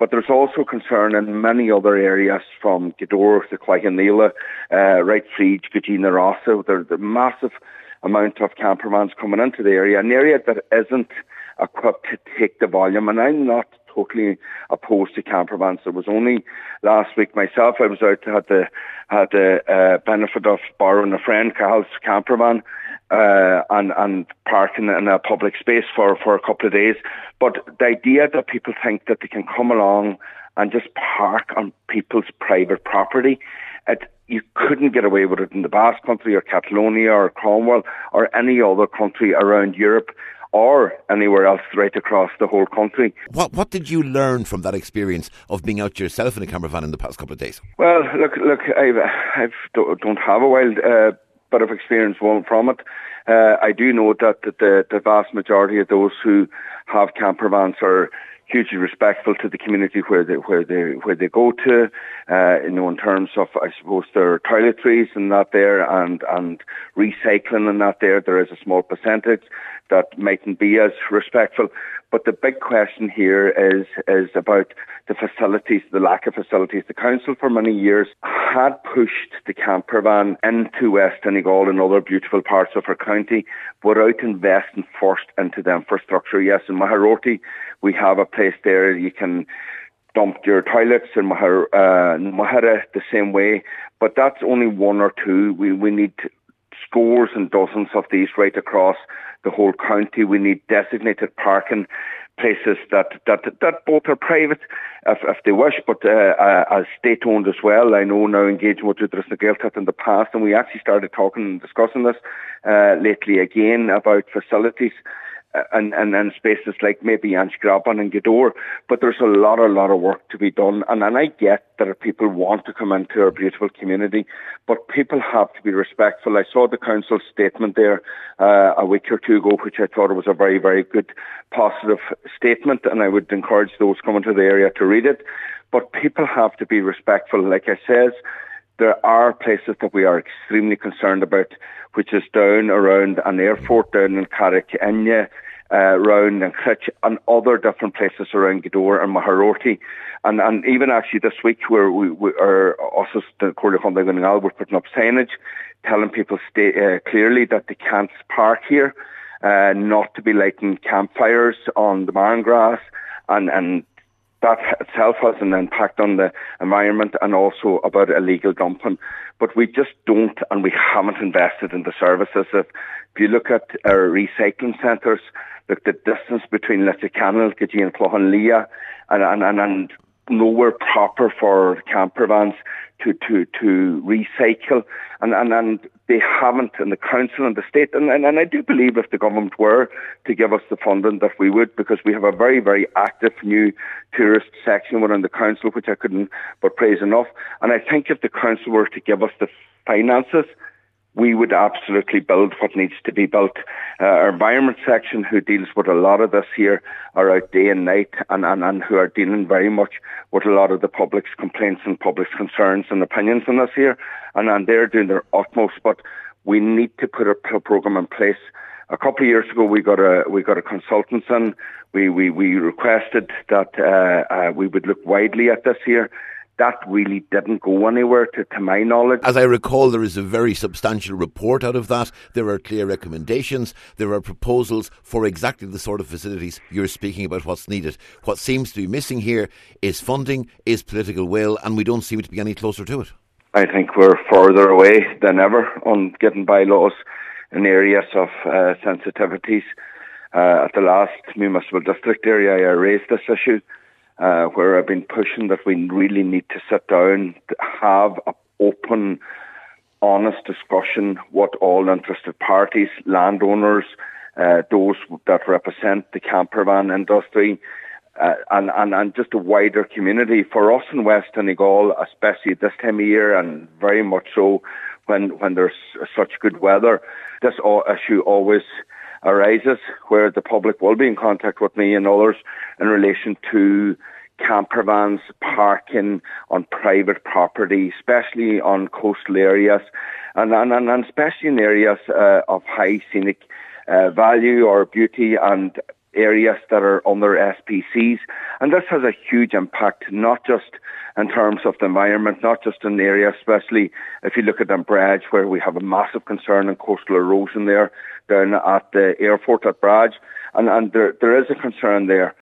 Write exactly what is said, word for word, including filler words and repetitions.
But there's also concern in many other areas from Gweedore to Claighaneela, uh, right through Gugina Rossa. There's a massive amount of campervans coming into the area, an area that isn't equipped to take the volume. And I'm not totally opposed to campervans. There was only last week myself, I was out, had the, had the uh, benefit of borrowing a friend, Carl's campervan, uh, and, and parking in a public space for, for a couple of days. But the idea that people think that they can come along and just park on people's private property, it, you couldn't get away with it in the Basque Country or Catalonia or Cornwall or any other country around Europe or anywhere else right across the whole country. What what did you learn from that experience of being out yourself in a campervan in the past couple of days? Well, look, look, I've, I've don't have a wild uh, bit of experience from it. Uh, I do know that the, the vast majority of those who have campervans are hugely respectful to the community where they where they where they go to, uh, you know, in terms of, I suppose, their toiletries and that there, and and recycling and that there. There is a small percentage that mightn't be as respectful. But the big question here is is about the facilities, the lack of facilities. The council for many years had pushed the campervan into West Donegal and other beautiful parts of our county without investing first into the infrastructure. Yes, in Maharoti we have a place there you can dump your toilets, in Mahara, uh, Mahara the same way, but that's only one or two. We we need scores and dozens of these right across the whole county. We need designated parking places that that that both are private if, if they wish, but uh, uh, as state-owned as well. I know now engaging with Údarás na Gaeltacht in the past, and we actually started talking and discussing this uh, lately again about facilities and, and, and spaces like maybe Anshgraban and Gweedore, but there's a lot, a lot of work to be done. And, and I get that people want to come into our beautiful community, but people have to be respectful. I saw the council statement there uh, a week or two ago, which I thought was a very, very good, positive statement, and I would encourage those coming to the area to read it. But people have to be respectful. Like I says, there are places that we are extremely concerned about, which is down around an airport, down in Carrick-Enya, uh, around in Critch, and other different places around Gweedore and Maharoti. And, and even actually this week, where we, we are also the Corley Hunting and Al, we're putting up signage telling people stay, uh, clearly that they can't park here, uh, not to be lighting campfires on the barn grass, and, and that itself has an impact on the environment, and also about illegal dumping. But we just don't, and we haven't invested in the services. If, if you look at our recycling centres, look, the distance between Lissacanal, Gugina and Claighaneela, and, and, and, and nowhere proper for campervans to, to, to recycle. And, and, and they haven't, in the council and the state. And, and, and I do believe if the government were to give us the funding that we would, because we have a very, very active new tourist section within the council, which I couldn't but praise enough. And I think if the council were to give us the finances, we would absolutely build what needs to be built. Uh, our environment section, who deals with a lot of this here, are out day and night, and, and, and who are dealing very much with a lot of the public's complaints and public's concerns and opinions on this here, and, and they're doing their utmost. But we need to put a program in place. A couple of years ago, we got a we got a consultant in. We we we requested that uh, uh, we would look widely at this here. That really didn't go anywhere, to, to my knowledge. As I recall, there is a very substantial report out of that. There are clear recommendations. There are proposals for exactly the sort of facilities you're speaking about, what's needed. What seems to be missing here is funding, is political will, and we don't seem to be any closer to it. I think we're further away than ever on getting bylaws in areas of uh, sensitivities. Uh, at the last municipal district area, I raised this issue. Uh, where I've been pushing that we really need to sit down, to have an open, honest discussion with all interested parties, landowners, uh, those that represent the campervan industry, uh, and, and, and just a wider community. For us in West Donegal, especially this time of year, and very much so when, when there's such good weather, this all issue always arises, where the public will be in contact with me and others in relation to campervans parking on private property, especially on coastal areas, and and, and especially in areas uh, of high scenic uh, value or beauty. And areas that are under S P Cs. And this has a huge impact, not just in terms of the environment, not just in the area, especially if you look at Bradge, where we have a massive concern in coastal erosion there, down at the airport at Bradge. And, and there, there is a concern there